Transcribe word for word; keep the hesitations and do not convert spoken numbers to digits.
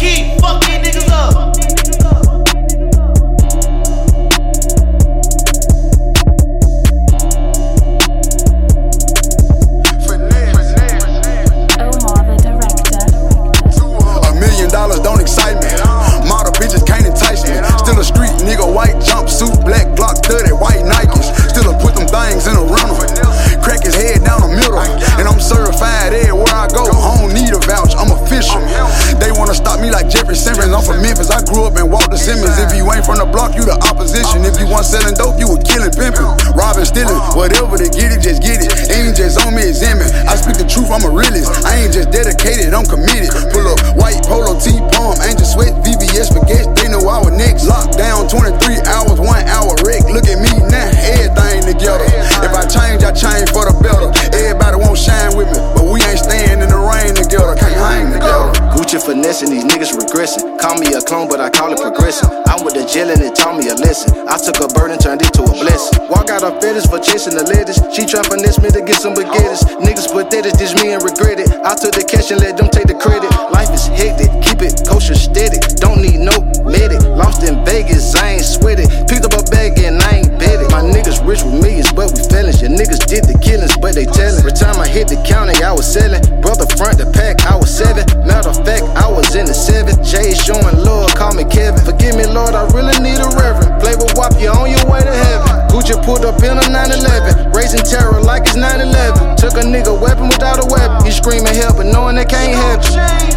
key, fuck these niggas up. Don't excite me. Model bitches can't entice me. Still a street nigga, white jumpsuit, black Glock thirty, white Nikes. Still a put them things in a rental. Crack his head down the middle. And I'm certified everywhere I go. I don't need a vouch, I'm official. They wanna stop me like Jeffrey Simmons. I'm from Memphis, I grew up in Walter Simmons. If you ain't from the block, you the opposition. If you want selling dope, you a killing, pimping, robbing, stealing. Whatever they get it, just get it. Ain't just on me, it's in me. I speak the truth, I'm a realist. I ain't just dedicated, I'm committed. Pull up white polo tee, palm, Angel Sweat, V V S baguettes, they know I was next. Lockdown, twenty-three hours, one hour wreck. Look at me now, everything together. If I change, I change for the better. Everybody won't shine with me, but we ain't staying in the rain together. Can't hang together. Gucci finessing, these niggas regressing. Call me a clone, but I call it progressing. I went to jail and it taught me a lesson. I took a burden, turned it to a blessing. Walk out her fetish for chasing the lettuce. She try finesse me to get some baguettes. Niggas pathetic, dish me and regret it. I took the cash and let them take the credit. Life is hectic, keep it kosher steady. Don't need no medic. Lost in Vegas, I ain't sweated. Picked up a bag and I ain't bet it. My niggas rich with millions, but we felons. Your niggas did the killings, but they tellin'. Every time I hit the county, I was selling. Brother front the pack, I was seven. Matter of fact, I was in the seven. Jay showing love, call me Kevin. Forgive me, Lord, I really need a reverend. Play with W A P, you on your way to heaven. Gucci pulled up in a nine eleven. Raising terror like it's nine eleven. Took a nigga weapon without a weapon. He screaming help, but knowing they can't help you.